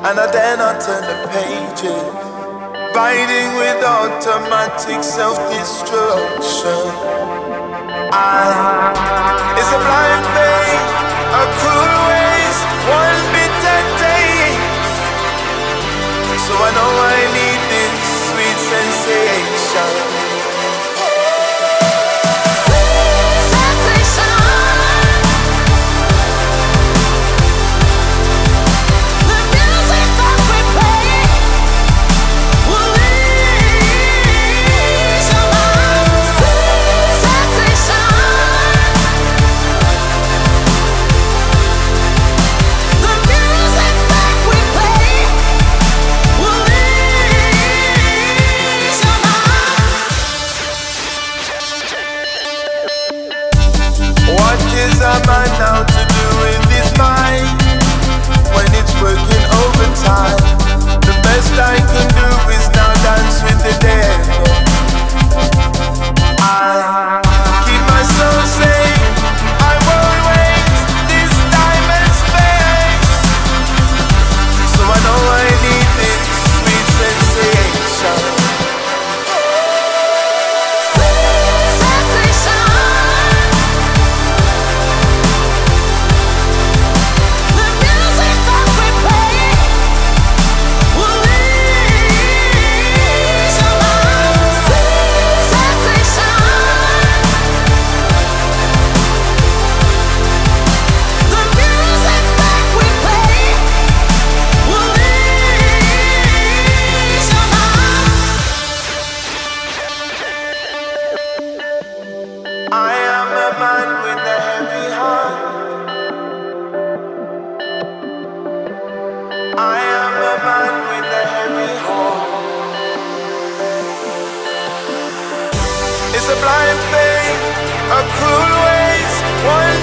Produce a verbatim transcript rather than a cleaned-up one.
and I dare not turn the pages. Riding with automatic self-destruction. I It's a blind faith, a cruel waste, one bitter taste. So I know I need this sweet sensation. Is a man now to do with his mind when it's working overtime? The best I can do is now dance with the devil. I keep my soul safe. I won't waste this time and space. So I know I need this sweet sensation. I am a man with a heavy heart. I am a man with a heavy heart. It's a blind faith, a cruel waste, one